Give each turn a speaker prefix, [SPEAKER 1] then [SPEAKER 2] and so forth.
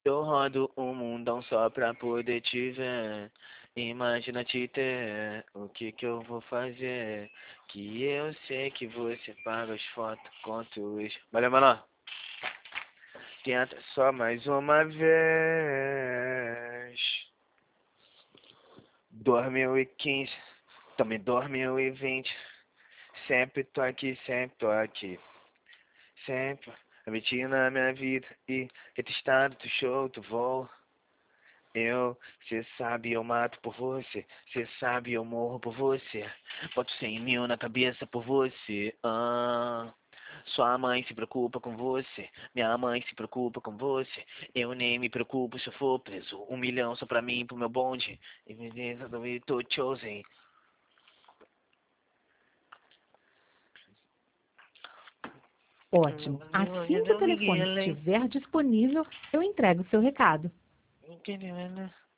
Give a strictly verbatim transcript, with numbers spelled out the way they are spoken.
[SPEAKER 1] Eu rodo o mundão só pra poder te ver. Imagina te ter, o que que eu vou fazer? Que eu sei que você paga as fotos quanto isso. Valeu, mano. Tenta só mais uma vez. dois mil e quinze, também dois mil e vinte. Sempre tô aqui, sempre tô aqui. Sempre meti na minha vida e retestado do show, tu voo. Eu, cê sabe, eu mato por você. Cê sabe, eu morro por você. Boto cem mil na cabeça por você. Ah, sua mãe se preocupa com você. Minha mãe se preocupa com você. Eu nem me preocupo se eu for preso. Um milhão só pra mim, pro meu bonde. E me diz, eu tô chosen.
[SPEAKER 2] Ótimo. Assim que o telefone estiver disponível, eu entrego o seu recado.